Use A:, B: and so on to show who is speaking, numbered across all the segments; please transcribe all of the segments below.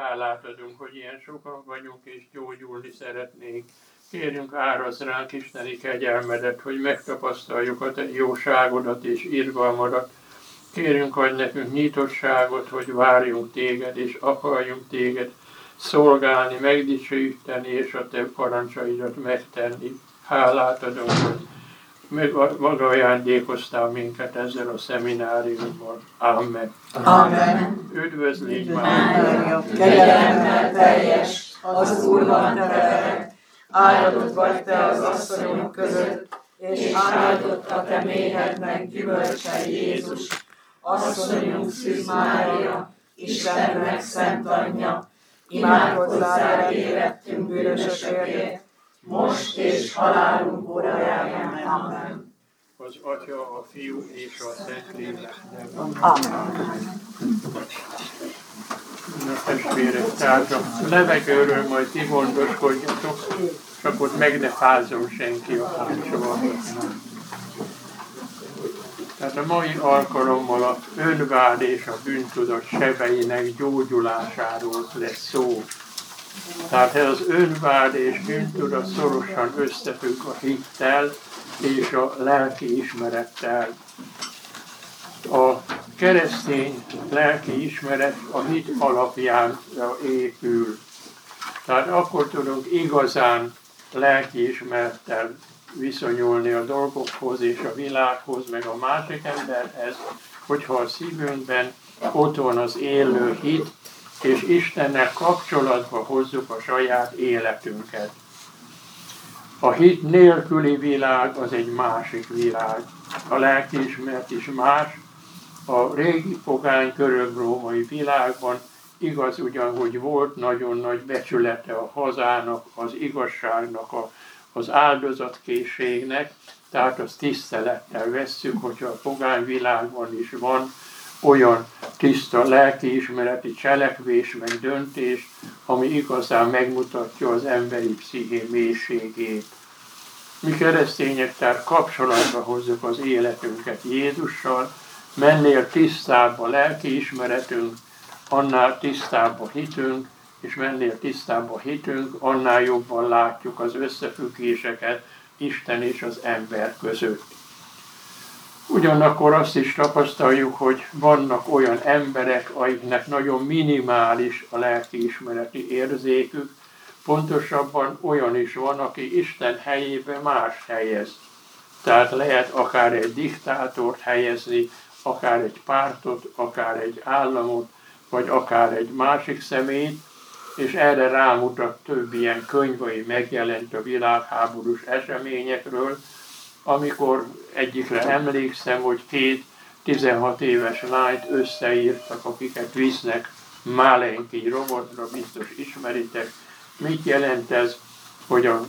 A: hálát adunk, hogy ilyen sokan vagyunk és gyógyulni szeretnénk. Kérjünk, árazd ránk isteni kegyelmedet, hogy megtapasztaljuk a te jóságodat és irgalmadat. Kérjünk, adj nekünk nyitottságot, hogy várjunk téged és akarjunk téged szolgálni, megdicsőíteni és a te parancsaidat megtenni. Hálát adunk, hogy maga ajándékoztál minket ezzel a szemináriummal. Amen.
B: Amen.
A: Üdvözlégy
B: Mária, kegyelemmel teljes, az Úr van te veled, áldott vagy te az asszonyok között, és áldott a te méhednek gyümölcse Jézus. Asszonyunk Szűz Mária, Istennek szent anyja, imádkozzál érettünk bűnösökért, most és halálunk óráján. Amen.
A: Az Atya, a Fiú és a Szentlélek nevében.
B: Amen.
A: Na testvérek, tehát a levegőről majd ti gondoskodjatok, csak ott meg ne fázzon senki a hátsóval. Tehát a mai alkalommal a önvád és a bűntudat sebeinek gyógyulásáról lesz szó. Tehát ez az önvád és bűntudat szorosan összefügg a hittel és a lelkiismerettel. A keresztény lelkiismeret a hit alapján épül. Tehát akkor tudunk igazán lelkiismerettel viszonyulni a dolgokhoz és a világhoz, meg a másik emberhez, hogyha a szívünkben ott van az élő hit, és Istennel kapcsolatba hozzuk a saját életünket. A hit nélküli világ az egy másik világ. A lelkiismeret is más. A régi pogány görög-római világban igaz ugyan, hogy volt nagyon nagy becsülete a hazának, az igazságnak, az áldozatkészségnek, tehát azt tisztelettel vesszük, hogyha a pogány világban is van olyan tiszta lelkiismereti cselekvés, meg döntés, ami igazán megmutatja az emberi psziché mélységét. Mi keresztények tehát kapcsolatba hozzuk az életünket Jézussal, mennél tisztább a lelkiismeretünk, annál tisztább a hitünk, és mennél tisztább a hitünk, annál jobban látjuk az összefüggéseket Isten és az ember között. Ugyanakkor azt is tapasztaljuk, hogy vannak olyan emberek, akiknek nagyon minimális a lelkiismereti érzékük, pontosabban olyan is van, aki Isten helyébe más helyez. Tehát lehet akár egy diktátort helyezni, akár egy pártot, akár egy államot, vagy akár egy másik személyt, és erre rámutat több ilyen könyv, ami megjelent a világháborús eseményekről, amikor egyikre emlékszem, hogy 2 16 éves lányt összeírtak, akiket visznek Málenki robotra, biztos ismeritek. Mit jelent ez, hogy a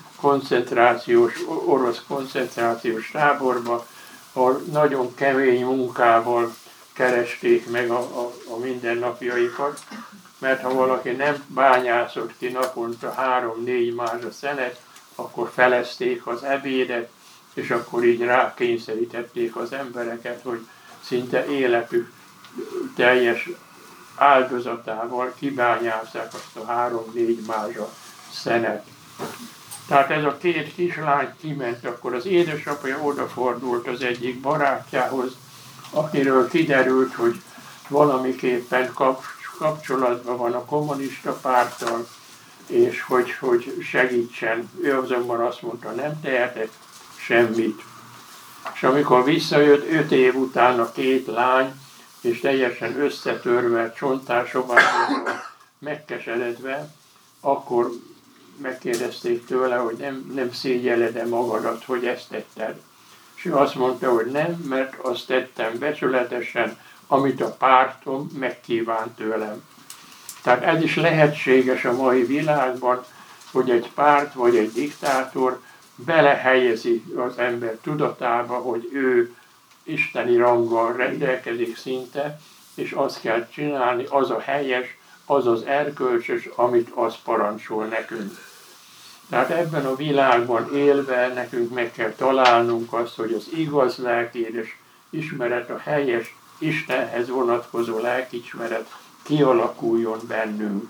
A: orosz koncentrációs táborba, ahol nagyon kemény munkával keresték meg a mindennapjaikat, mert ha valaki nem bányászott ki naponta 3-4 mázsa szenet, akkor felezték az ebédet, és akkor így rákényszerítették az embereket, hogy szinte életük teljes áldozatával kibányázzák azt a 3-4 mázsa szenet. Tehát ez a 2 kislány kiment, akkor az édesapja odafordult az egyik barátjához, akiről kiderült, hogy valamiképpen kapcsolatban van a kommunista párttal, és hogy segítsen. Ő azonban azt mondta, nem tehetek semmit. És amikor visszajött 5 év után a 2 lány, és teljesen összetörve, csontásomában megkeseredve, akkor megkérdezték tőle, hogy nem szégyelled-e magadat, hogy ezt tetted. És ő azt mondta, hogy nem, mert azt tettem becsületesen, amit a pártom megkívánt tőlem. Tehát ez is lehetséges a mai világban, hogy egy párt vagy egy diktátor belehelyezi az ember tudatába, hogy ő isteni ranggal rendelkezik szinte, és azt kell csinálni, az a helyes, az az erkölcsös, amit az parancsol nekünk. Tehát ebben a világban élve nekünk meg kell találnunk azt, hogy az igaz lelkiismeret, a helyes Istenhez vonatkozó lelkiismeret kialakuljon bennünk.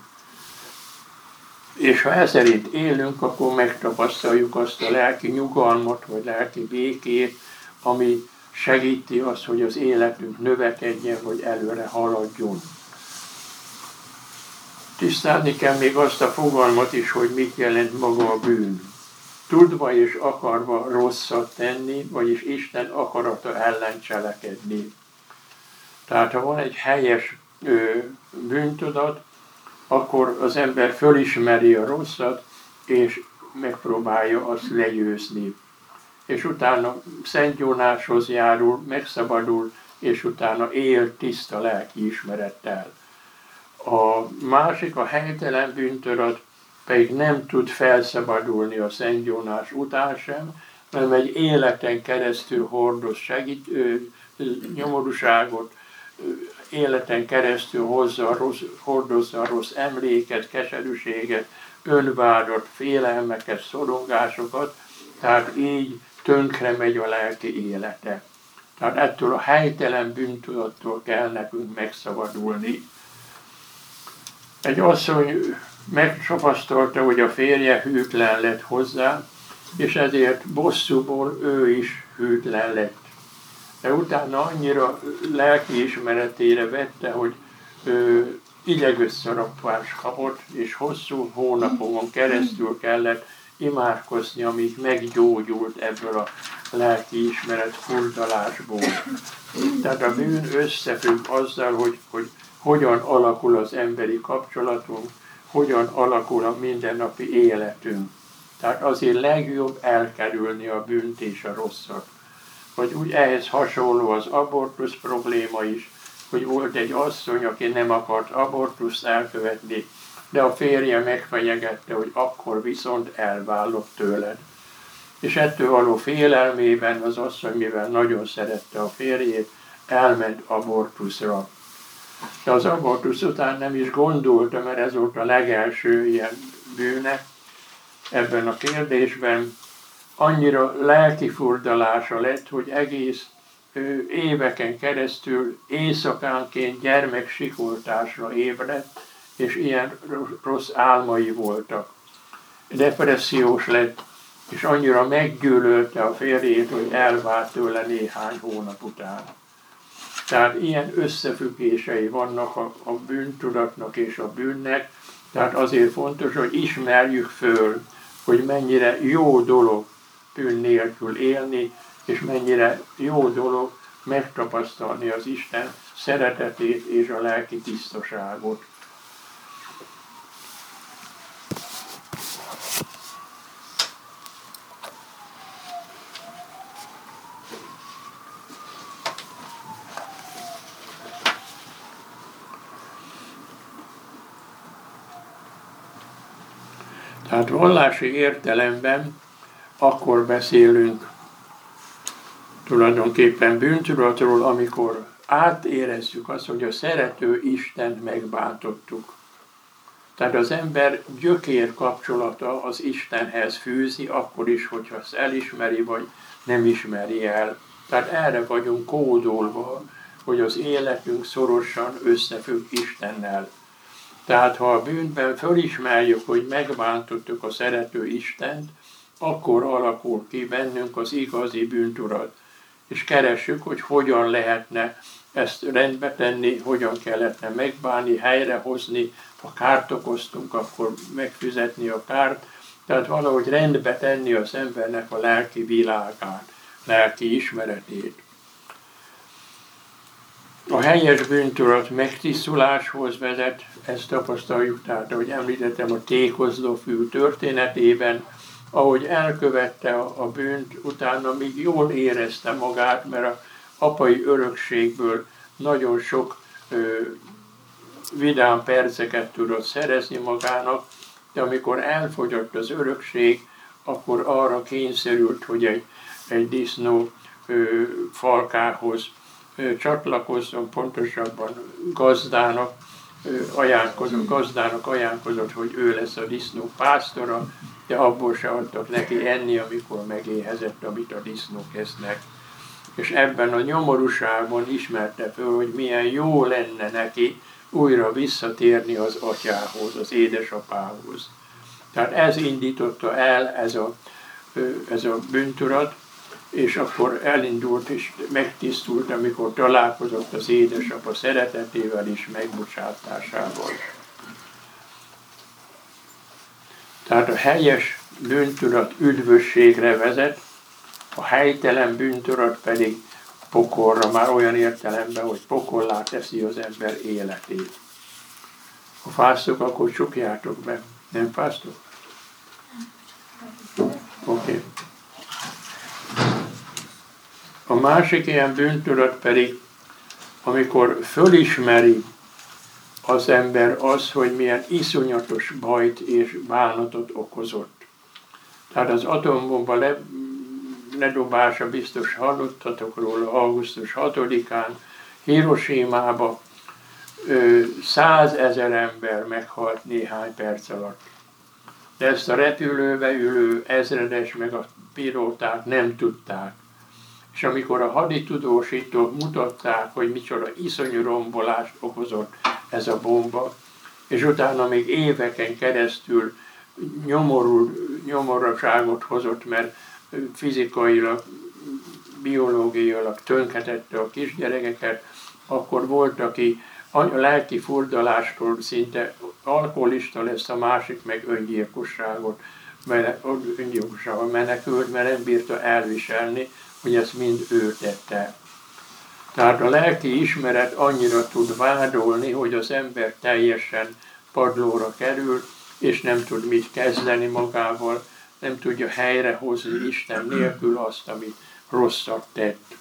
A: És ha ez szerint élünk, akkor megtapasztaljuk azt a lelki nyugalmat, vagy lelki békét, ami segíti azt, hogy az életünk növekedjen, vagy előre haladjon. Tisztázni kell még azt a fogalmat is, hogy mit jelent maga a bűn. Tudva és akarva rosszat tenni, vagyis Isten akarata ellen cselekedni. Tehát ha van egy helyes bűntudat, akkor az ember fölismeri a rosszat, és megpróbálja azt legyőzni. És utána Szent Jónáshoz járul, megszabadul, és utána él tiszta lelki ismerettel. A másik, a helytelen bűntudat pedig nem tud felszabadulni a Szent Jónás után sem, hanem egy életen keresztül hordoz nyomorúságot, életen keresztül hordozza a rossz emléket, keserűséget, önvádat, félelmeket, szorongásokat, tehát így tönkre megy a lelki élete. Tehát ettől a helytelen bűntudattól kell nekünk megszabadulni. Egy asszony megtapasztalta, hogy a férje hűtlen lett hozzá, és ezért bosszúból ő is hűtlen lett. De utána annyira lelkiismeretére vette, hogy idegösszarapvást kapott, és hosszú hónapokon keresztül kellett imádkozni, amíg meggyógyult ebből a lelkiismeret furdalásból. Tehát a bűn összefügg azzal, hogy hogyan alakul az emberi kapcsolatunk, hogyan alakul a mindennapi életünk. Tehát azért legjobb elkerülni a bűnt és a rosszat. Vagy úgy ehhez hasonló az abortusz probléma is, hogy volt egy asszony, aki nem akart abortuszt elkövetni, de a férje megfenyegette, hogy akkor viszont elvállok tőled. És ettől való félelmében az asszony, mivel nagyon szerette a férjét, elment abortuszra. De az abortusz után nem is gondolta, mert ez volt a legelső ilyen bűne ebben a kérdésben, annyira lelki furdalása lett, hogy egész éveken keresztül éjszakánként gyermeksikoltásra ébredt, és ilyen rossz álmai voltak. Depressziós lett, és annyira meggyűlölte a férjét, hogy elvált tőle néhány hónap után. Tehát ilyen összefüggései vannak a bűntudatnak és a bűnnek, tehát azért fontos, hogy ismerjük föl, hogy mennyire jó dolog bűn nélkül élni, és mennyire jó dolog megtapasztalni az Isten szeretetét és a lelki tisztaságot. Tehát vallási értelemben akkor beszélünk tulajdonképpen bűntudatról, amikor átérezzük azt, hogy a szerető Istent megbántottuk. Tehát az ember gyökér kapcsolata az Istenhez fűzi, akkor is, hogyha ezt elismeri, vagy nem ismeri el. Tehát erre vagyunk kódolva, hogy az életünk szorosan összefügg Istennel. Tehát ha a bűnben fölismerjük, hogy megbántottuk a szerető Istent, akkor alakul ki bennünk az igazi bűntudat. És keressük, hogy hogyan lehetne ezt rendbe tenni, hogyan lehetne megbánni, helyrehozni, ha kárt okoztunk, akkor megfizetni a kárt. Tehát valahogy rendbe tenni az embernek a lelki világát, lelki ismeretét. A helyes bűntudat megtisztuláshoz vezet, ezt tapasztaljuk, tehát ahogy említettem a tékozló fiú történetében, ahogy elkövette a bűnt, utána még jól érezte magát, mert az apai örökségből nagyon sok vidám perceket tudott szerezni magának, de amikor elfogyott az örökség, akkor arra kényszerült, hogy egy disznó falkához csatlakozzon, pontosabban gazdának ajánlkozott, hogy ő lesz a disznó pásztora, de abból se adtak neki enni, amikor megéhezett, amit a disznók esznek. És ebben a nyomorúságban ismerte föl, hogy milyen jó lenne neki, újra visszatérni az atyához, az édesapához. Tehát ez indította el ez a bűntudat, és akkor elindult és megtisztult, amikor találkozott az édesapa szeretetével és megbocsátásával. Tehát a helyes bűntudat üdvösségre vezet, a helytelen bűntudat pedig pokolra, már olyan értelemben, hogy pokollá teszi az ember életét. Ha fáztok, akkor csukjátok be. Nem fáztok? Oké. A másik ilyen bűntudat pedig, amikor fölismeri az ember az, hogy milyen iszonyatos bajt és bánatot okozott. Tehát az atombomba ledobása, biztos hallottatok róla, augusztus 6-án Hiroshima-ba 100 000 ember meghalt néhány perc alatt. De ezt a repülőbe ülő ezredes meg a pilóták nem tudták. És amikor a haditudósítók mutatták, hogy micsoda iszonyú rombolást okozott ez a bomba, és utána még éveken keresztül nyomorúságot hozott, mert fizikailag, biológiailag tönkretette a kisgyerekeket, akkor volt, aki a lelki furdalástól szinte alkoholista lesz, a másik meg öngyilkosságot menekült, mert nem bírta elviselni, hogy ezt mind ő tette. Tehát a lelki ismeret annyira tud vádolni, hogy az ember teljesen padlóra kerül, és nem tud mit kezdeni magával, nem tudja helyrehozni Isten nélkül azt, amit rosszat tett.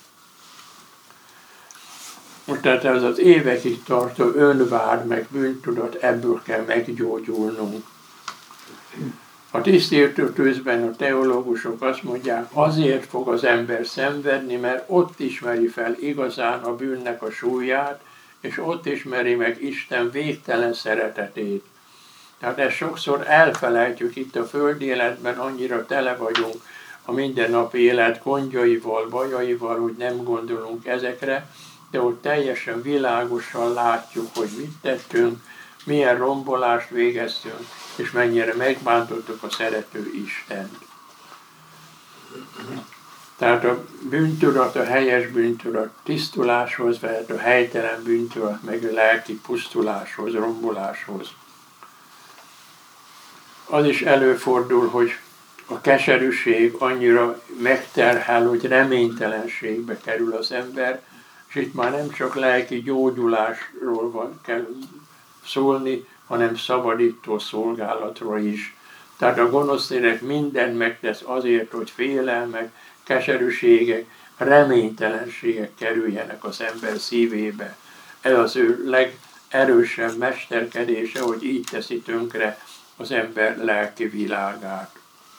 A: Tehát ez az évekig tartó önvád meg bűntudat, ebből kell meggyógyulnunk. A tisztértőtőzben a teológusok azt mondják, azért fog az ember szenvedni, mert ott ismeri fel igazán a bűnnek a súlyát, és ott ismeri meg Isten végtelen szeretetét. Tehát ezt sokszor elfelejtjük itt a földi életben, annyira tele vagyunk a mindennapi élet gondjaival, bajaival, hogy nem gondolunk ezekre, de ott teljesen világosan látjuk, hogy mit tettünk, milyen rombolást végeztünk, és mennyire megbántottuk a szerető Istent. Tehát a bűntudat, a helyes bűntudat tisztuláshoz vezet, a helytelen bűntudat meg a lelki pusztuláshoz, romboláshoz. Az is előfordul, hogy a keserűség annyira megterhel, hogy reménytelenségbe kerül az ember, és itt már nem csak lelki gyógyulásról kell szólni, hanem szabadító szolgálatról is. Tehát a gonosz lélek mindent megtesz azért, hogy félelmek, keserűségek, reménytelenségek kerüljenek az ember szívébe. Ez az ő legerősebb mesterkedése, hogy így teszi tönkre az ember lelki világát.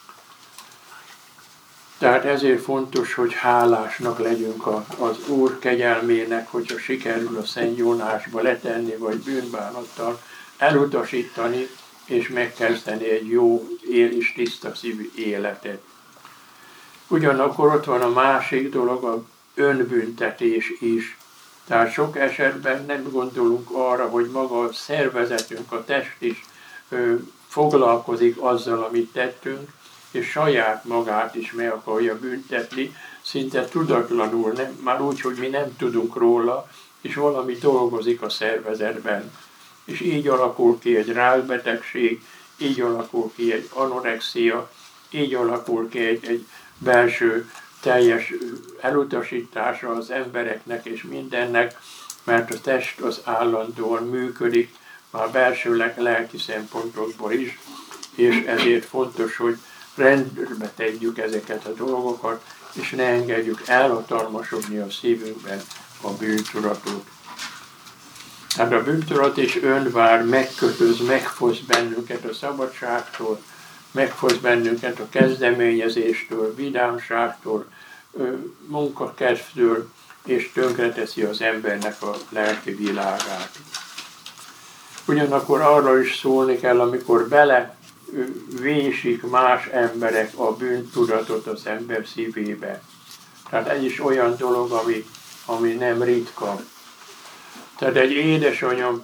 A: Tehát ezért fontos, hogy hálásnak legyünk az Úr kegyelmének, hogyha sikerül a Szent Jónásba letenni, vagy bűnbánattal elutasítani, és megkezdeni egy jó és tiszta szívű életet. Ugyanakkor ott van a másik dolog, az önbüntetés is. Tehát sok esetben nem gondolunk arra, hogy maga a szervezetünk, a test is foglalkozik azzal, amit tettünk, és saját magát is meg akarja büntetni, szinte tudatlanul, már úgy, hogy mi nem tudunk róla, és valami dolgozik a szervezetben. És így alakul ki egy rákbetegség, így alakul ki egy anorexia, így alakul ki egy belső teljes elutasítása az embereknek és mindennek, mert a test az állandóan működik, már belsőleg lelki szempontokból is, és ezért fontos, hogy rendbe tegyük ezeket a dolgokat, és ne engedjük elhatalmasodni a szívünkben a bűntudatot. Tehát a bűntudat és önvár megkötöz, megfosz bennünket a szabadságtól, megfosz bennünket a kezdeményezéstől, vidámságtól, munkakedvtől, és tönkreteszi az embernek a lelki világát. Ugyanakkor arra is szólni kell, amikor vésik más emberek a bűntudatot az ember szívébe. Tehát ez is olyan dolog, ami nem ritka. Tehát egy édesanyám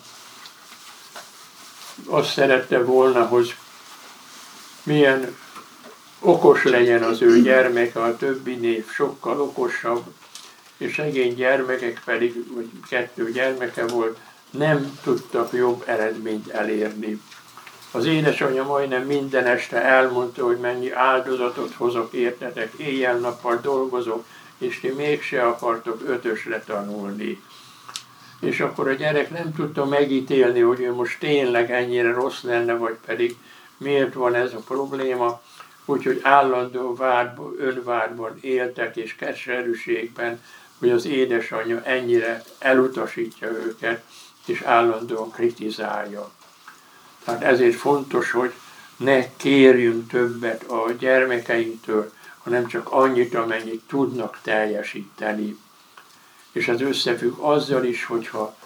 A: azt szerette volna, hogy milyen okos legyen az ő gyermeke, a többinél sokkal okosabb, és szegény gyermekek pedig, vagy 2 gyermeke volt, nem tudtak jobb eredményt elérni. Az édesanyja majdnem minden este elmondta, hogy mennyi áldozatot hozok értetek, éjjel-nappal dolgozok, és ti mégse akartok 5-ösre tanulni. És akkor a gyerek nem tudta megítélni, hogy ő most tényleg ennyire rossz lenne, vagy pedig miért van ez a probléma. Úgyhogy állandó önvádban éltek, és keserűségben, hogy az édesanyja ennyire elutasítja őket, és állandóan kritizálja. Tehát ezért fontos, hogy ne kérjünk többet a gyermekeinktől, hanem csak annyit, amennyit tudnak teljesíteni. És ez összefügg azzal is, hogyha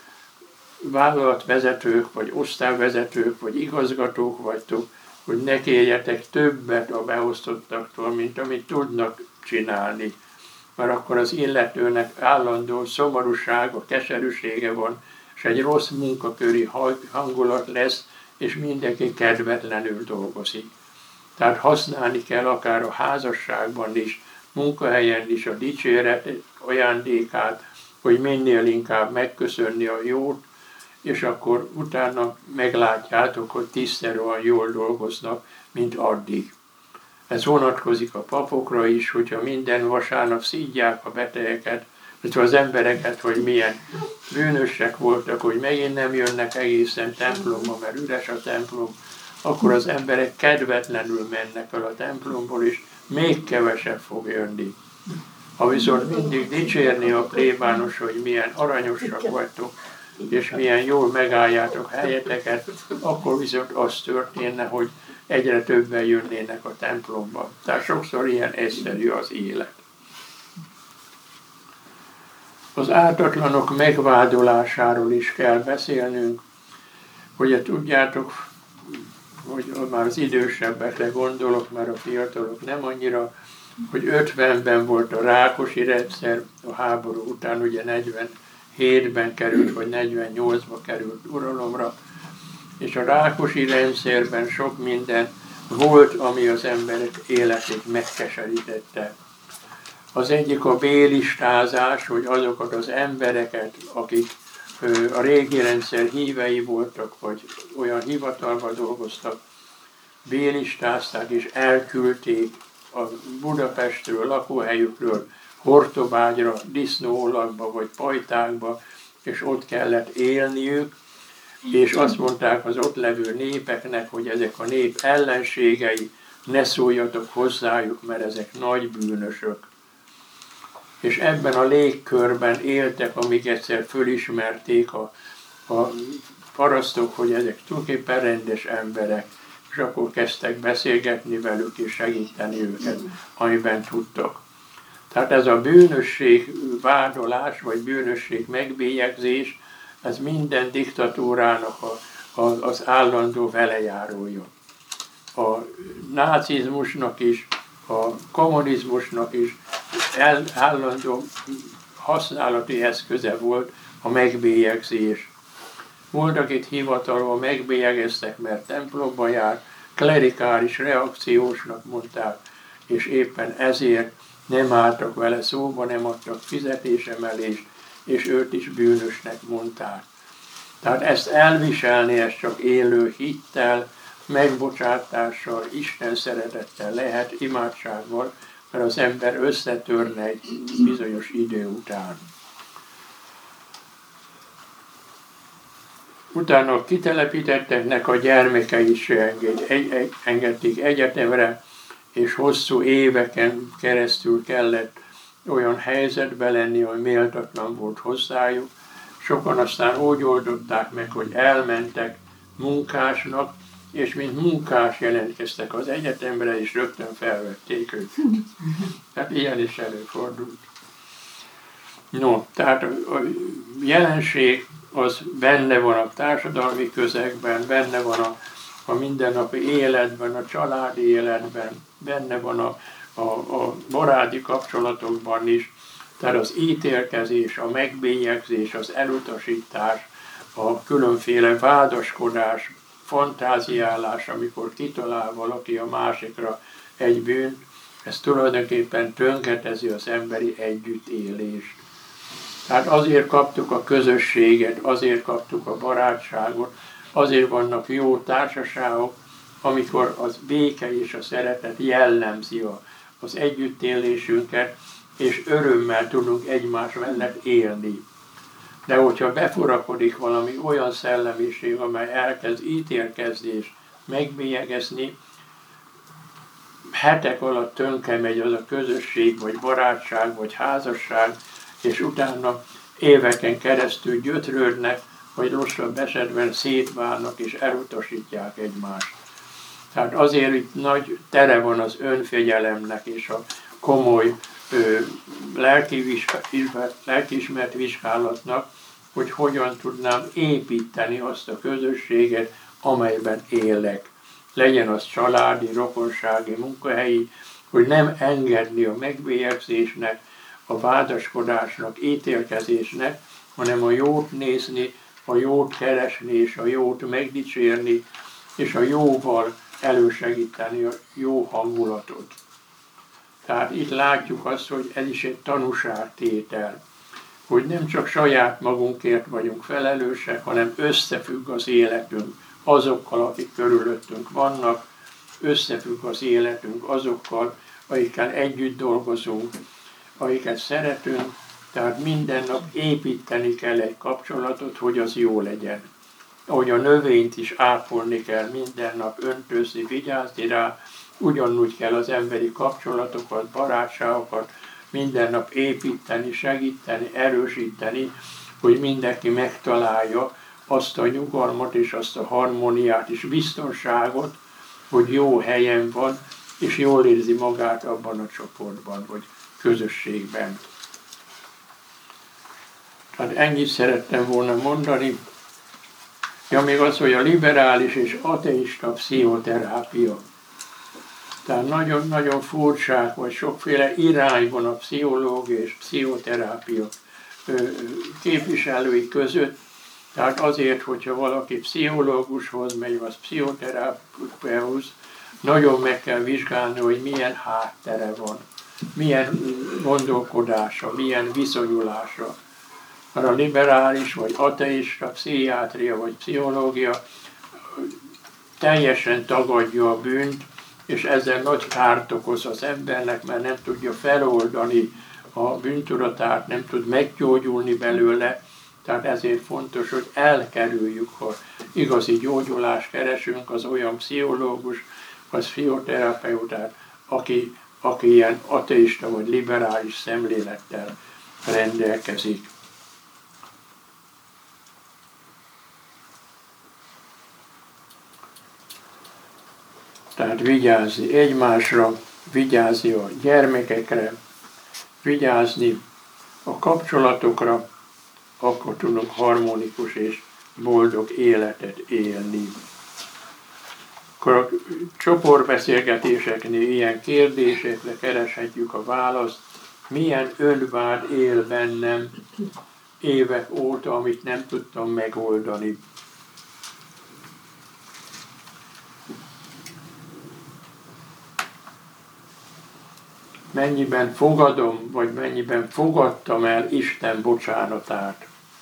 A: vállalatvezetők, vagy osztályvezetők, vagy igazgatók vagytok, hogy ne kérjetek többet a beosztottaktól, mint amit tudnak csinálni. Mert akkor az illetőnek állandó szomorúsága, keserűsége van, és egy rossz munkaköri hangulat lesz, és mindenki kedvetlenül dolgozik. Tehát használni kell akár a házasságban is, munkahelyen is a dicséret ajándékát, hogy minél inkább megköszönni a jót, és akkor utána meglátjátok, hogy 10-szer jól dolgoznak, mint addig. Ez vonatkozik a papokra is, hogyha minden vasárnap szidják a betegeket, illetve az embereket, hogy milyen bűnösek voltak, hogy megint nem jönnek egészen templomba, mert üres a templom, akkor az emberek kedvetlenül mennek el a templomból, és még kevesebb fog jönni. Ha viszont mindig dicsérni a plébános, hogy milyen aranyosak vagytok, és milyen jól megálljátok helyeteket, akkor viszont az történne, hogy egyre többen jönnének a templomba. Tehát sokszor ilyen egyszerű az élet. Az ártatlanok megvádolásáról is kell beszélnünk. Ugye tudjátok, hogy már az idősebbekre gondolok, mert a fiatalok nem annyira, hogy 50-ben volt a Rákosi rendszer, a háború után ugye 47-ben került, vagy 48-ba került uralomra, és a Rákosi rendszerben sok minden volt, ami az emberek életét megkeserítette. Az egyik a bélistázás, hogy azokat az embereket, akik a régi rendszer hívei voltak, vagy olyan hivatalban dolgoztak, bélistázták és elküldték a Budapestről, lakóhelyükről, Hortobágyra, disznóolakba vagy pajtákba, és ott kellett élniük, és azt mondták az ott levő népeknek, hogy ezek a nép ellenségei, ne szóljatok hozzájuk, mert ezek nagy bűnösök. És ebben a légkörben éltek, amíg egyszer fölismerték a parasztok, hogy ezek tulajdonképpen rendes emberek, és akkor kezdtek beszélgetni velük és segíteni őket, amiben tudtak. Tehát ez a bűnösség vádolás, vagy bűnösség megbélyegzés, ez minden diktatúrának az állandó velejárója. A nácizmusnak is, a kommunizmusnak is állandó használati eszköze volt a megbélyegzés. Volt, akit hivatalban megbélyegeztek, mert templomba járt, klerikális reakciósnak mondták, és éppen ezért nem álltak vele szóba, nem adtak fizetésemelést, és őt is bűnösnek mondták. Tehát ezt elviselni, ez csak élő hittel, megbocsátással, Isten szeretettel lehet, imádsággal, mert az ember összetörne egy bizonyos idő után. Utána kitelepítetteknek a gyermekei is engedték egyetemre, és hosszú éveken keresztül kellett olyan helyzetbe lenni, hogy méltatlan volt hozzájuk. Sokan aztán úgy oldották meg, hogy elmentek munkásnak, és mint munkás jelentkeztek az egyetemre, és rögtön felvették őket. Tehát ilyen is előfordult. No, tehát a jelenség az benne van a társadalmi közegben, benne van a mindennapi életben, a családi életben, benne van a baráti kapcsolatokban is, Tehát az ítélkezés, a megbélyegzés, az elutasítás, a különféle vádaskodás, fantáziálás, amikor kitalál valaki a másikra egy bűnt, ez tulajdonképpen tönkretezi az emberi együttélést. Tehát azért kaptuk a közösséget, azért kaptuk a barátságot, azért vannak jó társaságok, amikor az béke és a szeretet jellemzi az együttélésünket, és örömmel tudunk egymás mellett élni. De hogyha beforakodik valami olyan szellemiség, amely elkezd ítélkezni és megbélyegezni, hetek alatt tönkre megy az a közösség, vagy barátság, vagy házasság, és utána éveken keresztül gyötrődnek, vagy rosszabb esetben szétválnak és elutasítják egymást. Tehát azért itt nagy tere van az önfegyelemnek és a komoly lelkiismert vizsgálatnak, hogy hogyan tudnám építeni azt a közösséget, amelyben élek. Legyen az családi, rokonsági, munkahelyi, hogy nem engedni a megbélyegzésnek, a vádaskodásnak, ítélkezésnek, hanem a jót nézni, a jót keresni, és a jót megdicsérni, és a jóval elősegíteni a jó hangulatot. Tehát itt látjuk azt, hogy ez is egy tanúságtétel, hogy nem csak saját magunkért vagyunk felelősek, hanem összefügg az életünk azokkal, akik körülöttünk vannak, összefügg az életünk azokkal, akikkel együtt dolgozunk, akiket szeretünk, tehát minden nap építeni kell egy kapcsolatot, hogy az jó legyen. Ahogy a növényt is ápolni kell, minden nap öntözni, vigyázni rá, ugyanúgy kell az emberi kapcsolatokat, barátságokat minden nap építeni, segíteni, erősíteni, hogy mindenki megtalálja azt a nyugalmat és azt a harmóniát és biztonságot, hogy jó helyen van, és jól érzi magát abban a csoportban, vagy közösségben. Tehát ennyit szerettem volna mondani. Ja, még az, hogy a liberális és ateista pszichoterápia. Tehát nagyon-nagyon furcsák, vagy sokféle irányban a pszichológia és pszichoterápia képviselői között. Tehát azért, hogyha valaki pszichológushoz megy, vagy pszichoterápiához, nagyon meg kell vizsgálni, hogy milyen háttere van, milyen gondolkodása, milyen viszonyulása. Mert a liberális, vagy ateista, pszichiátria, vagy pszichológia teljesen tagadja a bűnt, és ezzel nagy kárt okoz az embernek, mert nem tudja feloldani a bűntudatát, nem tud meggyógyulni belőle. Tehát ezért fontos, hogy elkerüljük, ha igazi gyógyulást keresünk, az olyan pszichológus, vagy pszichoterapeutát, aki ilyen ateista vagy liberális szemlélettel rendelkezik. Tehát vigyázni egymásra, vigyázni a gyermekekre, vigyázni a kapcsolatokra, akkor tudunk harmonikus és boldog életet élni. Akkor a csoportbeszélgetéseknél ilyen kérdésekre kereshetjük a választ, milyen önvád él bennem évek óta, amit nem tudtam megoldani. Mennyiben fogadom, vagy mennyiben fogadtam el Isten bocsánatát.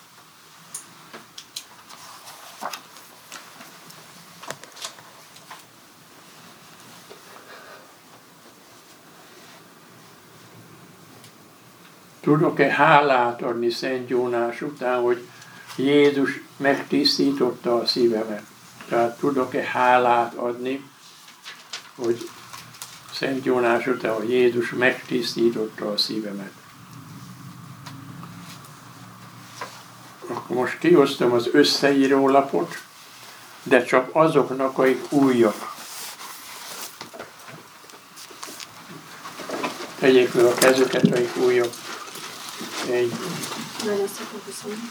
A: Tudok-e hálát adni Szent Jónás után, hogy Jézus megtisztította a szívemet? Tehát tudok-e hálát adni, hogy Szent Jónás után, hogy Jézus megtisztította a szívemet? Akkor most kiosztom az összeírólapot, de csak azoknak, akik újak. Tegyék fel a kezüket, akik újak. Egy.
C: Nagyon szépen köszönöm.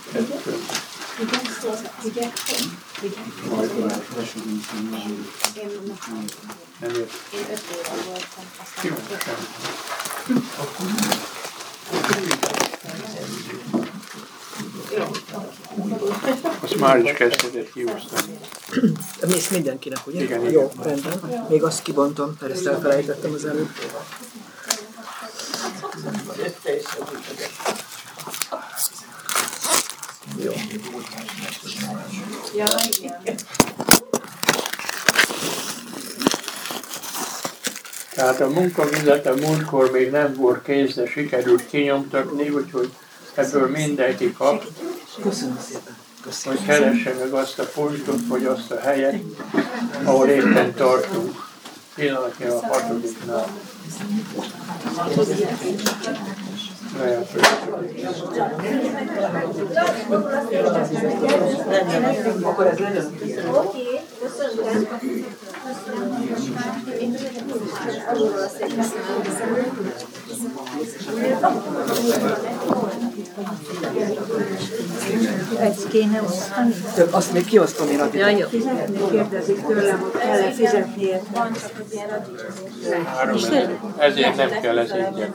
A: Nem ért.
C: Én 5 éve voltam.
A: Jó, sem. Azt már is kezdted kiúsztani.
B: És mindenkinek, ugye?
A: Igen,
B: jó, rendben. Még azt kibontom, mert ezt elfelejtettem az előbb. Jó.
A: Tehát a munkavizet a múltkor még nem volt kész, de sikerült kinyomtatni, úgyhogy ebből mindenki kap.
B: Köszönöm szépen. Köszönöm.
A: Hogy keresse meg azt a pontot, vagy azt a helyet, ahol éppen tartunk. Pillanatnyilag a 6-nál. Lehet, hogy...
B: Akkor ez legyen?
D: Oké, köszönöm.
E: Ezt kéne osztani?
B: Azt még kiosztom én addig.
E: Ja, jó.
C: Kérdezik tőlem, hogy kell-e fizetni érte.
A: Ezért nem kell ez így.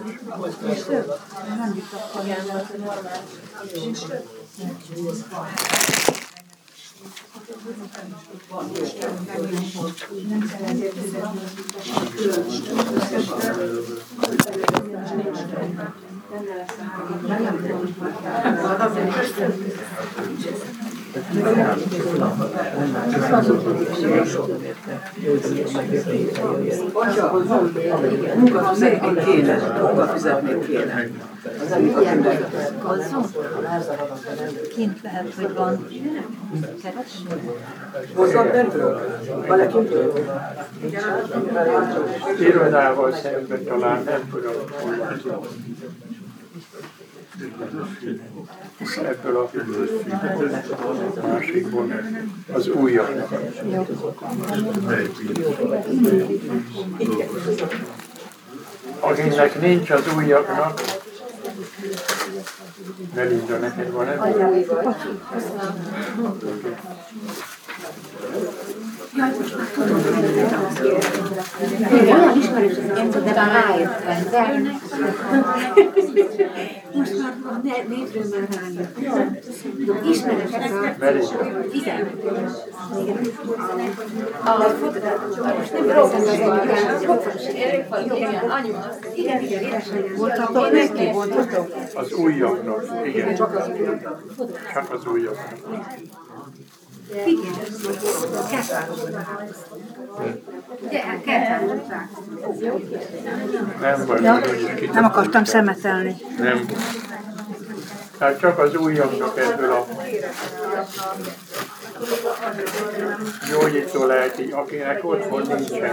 B: Munkafizetni kéne.
E: Kint lehet, hogy van kereső.
B: Hozzad bentről? Vele kintről?
A: Irodával szemben talán nem tudom, hol van. Ebből a másikból az újabb. Akinek nincs az újaknak, Melinda, neked van ebből?
D: Olyan ismerősöket, de rájöttem, de most már névről már rájöttem. Ismerősöket. Igen. Most nem hiszem,
B: Voltatok neki? Voltatok?
A: Az újaknak, igen. Csak az újaknak.
D: igen.
A: Nem vagy,
E: Nem akartam szemetelni.
A: nem. Tehát csak az újaknak ebből a gyógyító lehet, akinek otthon nincsen.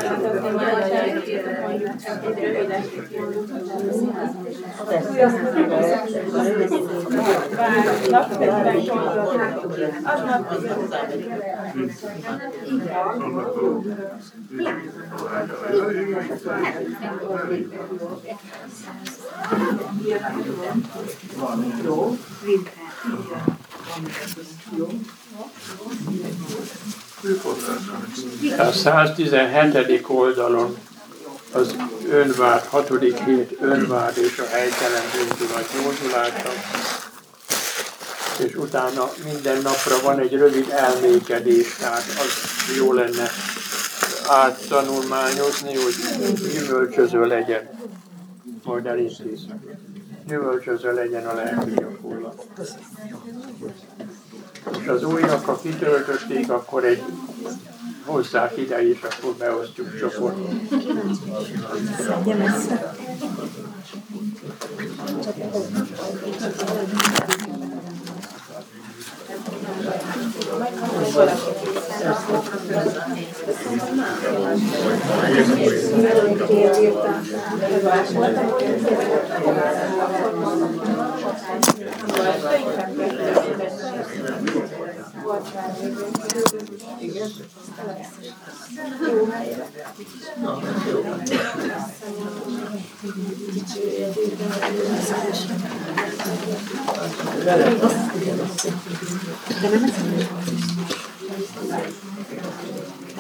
A: A 117. oldalon az önvád, 6. hét önvád és a helytelen bűntudat gyógyulása, és utána minden napra van egy rövid elmékedés, tehát az jó lenne áttanulmányozni, hogy gyümölcsöző legyen, majd elintézem. Gyümölcsöző legyen a lelki gyakorlat. És az újnak, ha kitöltötték, akkor egy hozzák ide, és akkor beosztjuk csoportot.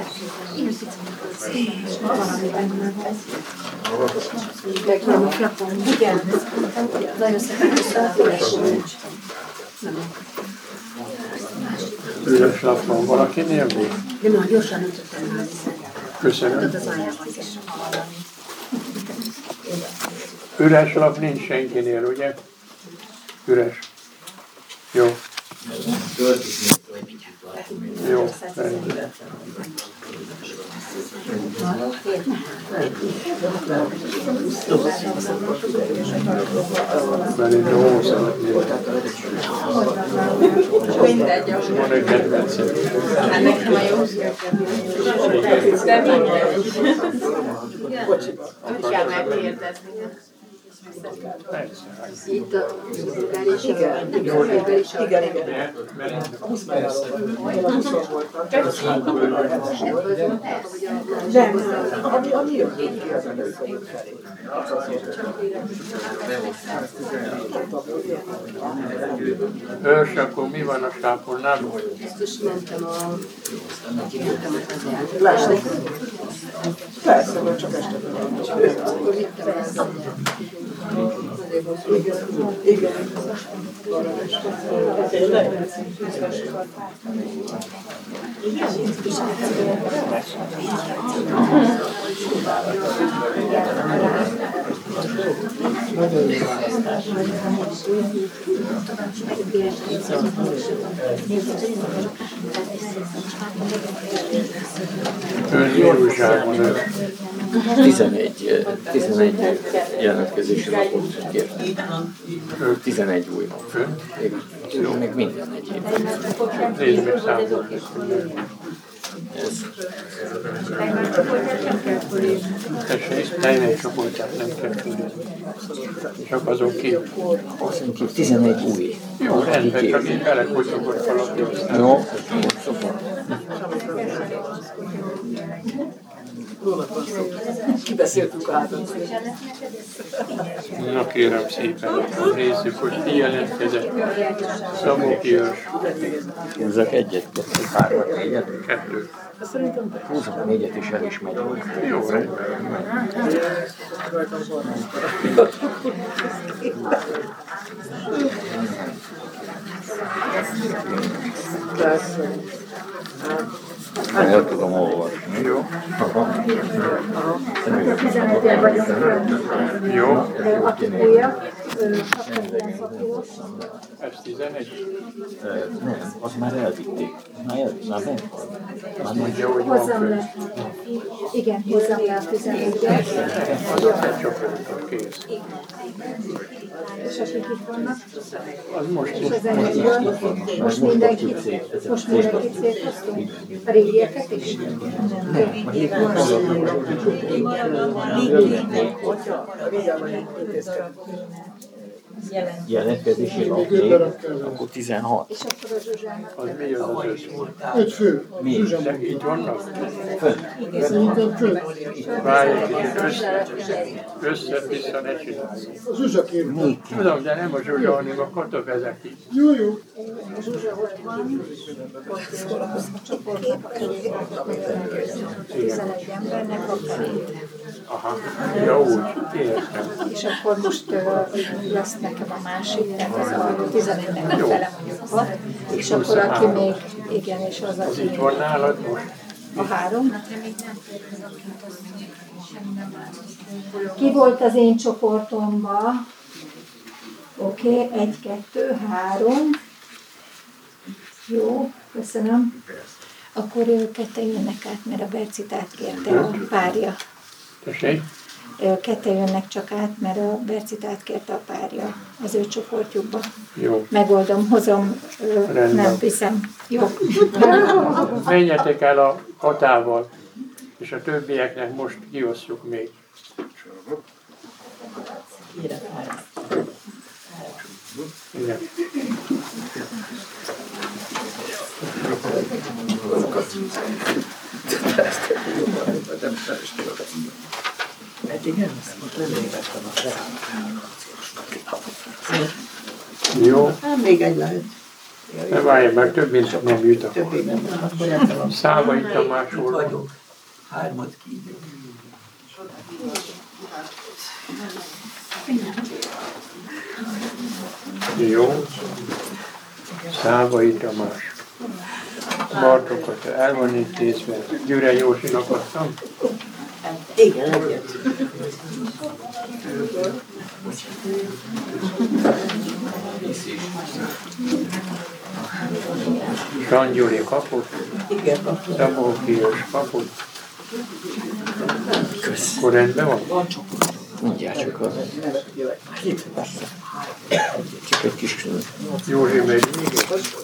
D: Igen. Nagyon szépen köszönöm.
A: Üres lap van valakinél még?
D: De már gyorsan nem tudtam már.
A: Köszönöm.
D: Az aljában is.
A: Üres lap nincs senkinél, ugye? Üres. Jó. Jó, rendben. Mert én jó szeretném. Van egy kedvencem.
C: Nekem a jó. De mindjárt. Úgy kell megkérdezni.
D: Itt a és
A: Őrs, akkor mi van a sápolnál?
D: biztos mentem a
B: Persze, mert csak este. Igen.
A: Ön mi újságban ő?
F: 11 jelentkezési napot kért. 11 új nap. Igen. Jó, még minden egyéb.
A: Nézd meg számolni.
F: Ez
A: Tessék, teljes csoportját nem kell tudni. Csak azon kívül.
F: azt mondjuk 11 új.
A: Jó, rendben, csak én belekutyogott valaki.
F: Jó, szopa.
B: Kibeszéltük a hátat.
A: Na kérem szépen, akkor nézzük, hogy ki jelentkezett. Szabóki Őrs.
F: Húzzak egyet, kettőt, hármat, négyet.
A: 2.
F: Húzzak négyet és el is megyünk.
A: Jó, rendben.
F: El tudom olvasni.
A: Jó. Jó. Ez 11?
F: Nem, az már elvitték. Már nem.
A: Mondja, hogy van
D: hozzam
A: föl.
D: le. Igen, hozzam le a 11-et.
A: Adott egy csoportot, kész.
D: És akik itt vannak,
A: Az most
D: és az egyből most mindenkit széthoztunk. A régieket is.
F: Jelentkezési napig, akkor 16.
D: És akkor a Zsuzsának
A: az mi az az 5?
G: 5 fő.
F: Mi?
A: De itt vannak?
G: Szerintem fő.
A: Várj egy kicsit, össze-vissza ne csinálj.
G: A Zsuzsa kérte.
A: Tudom, de nem a Zsuzsa, hanem a katok ezek így.
G: Jó, jó.
D: a Zsuzsa ott van, csoportnak 11 embernek a felét.
A: Aha, ja úgy, értem.
D: És akkor most lesz nekem a másik, tehát ez a 11-nek a fele mondjuk 6, és akkor aki még, igen, és az,
A: Az
D: aki
A: itt van nálad most?
D: a 3. Ki volt az én csoportomban? Oké, 1, 2, 3. Jó, köszönöm. Akkor ők ketten jönnek át, mert a Bercitát kérte a párja.
A: Tessék?
D: Ketten jönnek csak át, mert a Bercitát kérte a párja az ő csoportjukba.
A: Jó.
D: Megoldom, hozom,
A: Rendben.
D: nem viszem. Jó.
A: Menjetek el a katával, és a többieknek most kiosztjuk még. Igen. Jó.
B: Hát még egy lehet.
A: Ne várj, mert több mint nem jut akkor.
B: Többé nem. Akkor eltalom.
A: Szávai Tamás
B: Itt
A: úr.
B: vagyok. Hármat kívül.
A: Jó. Szávai Tamás. Bartókat el van intézve. Gyure Józsinak adtam.
B: Igen, egyet.
A: Sangyuri kaput.
B: Igen, kaptam.
A: Szabó Kíros kaput. Akkor rendben van?
F: Mindjárt csak az.
B: Jöhet. Itt persze.
F: Csak egy kis...
A: Józsi megy még.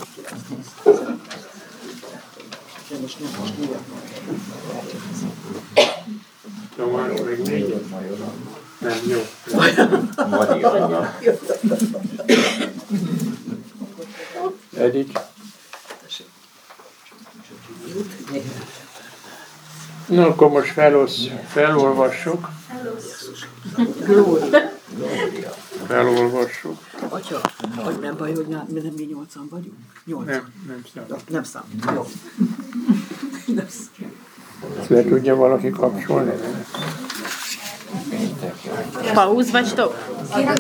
A: Tamás még négyet. Nem, jó.
F: Marianna.
A: Edith. Na, akkor most felolvassuk. Felolvassuk.
B: Atya, hogy nem baj, hogy nem mi 8-an vagyunk? 8.
A: Nem számít.
B: Nem számít. Jó. Nem számít.
A: Ezt le tudja valaki kapcsolni?
C: Pauz vagy stop?